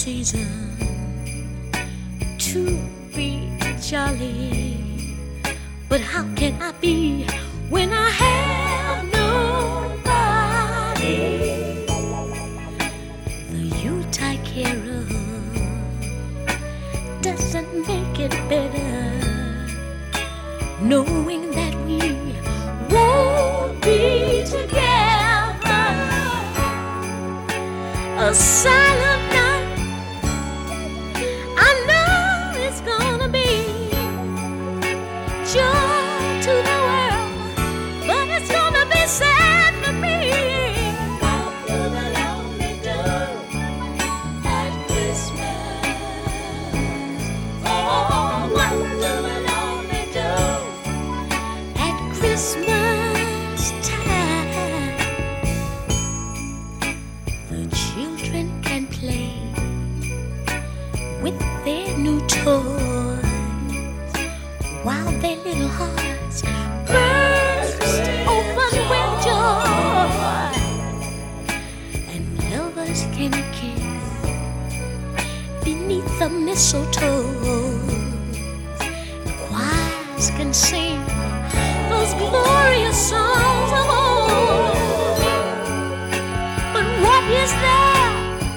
season to be jolly. But how can I be when I have nobody? The Yuletide carol doesn't make it better, knowing that we won't be together. A silent night, I know it's gonna be joy to the world, but it's gonna be sad for me. Walk to the lonely door at Christmas. Oh, walk to the lonely door at Christmas time. The children can play with their new toys while their little hearts burst open with joy, and lovers can kiss beneath the mistletoe. Choirs can sing those glorious songs of old. But what is there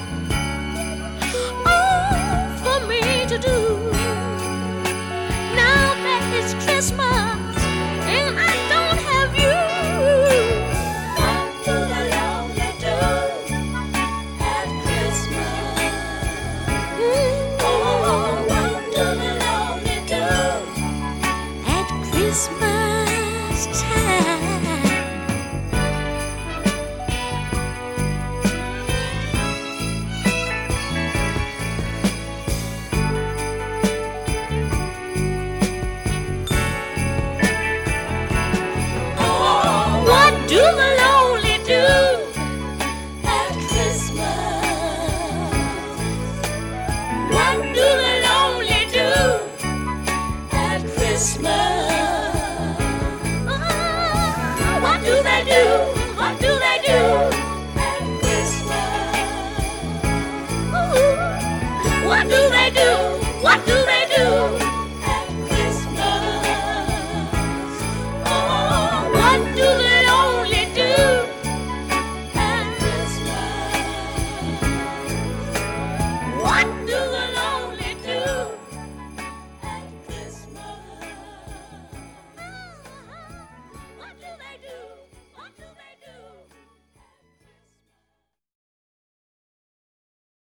for me to do now that it's Christmas and I don't have you? Walk to the lonely door at Christmas. Oh, walk to the lonely door at Christmas time.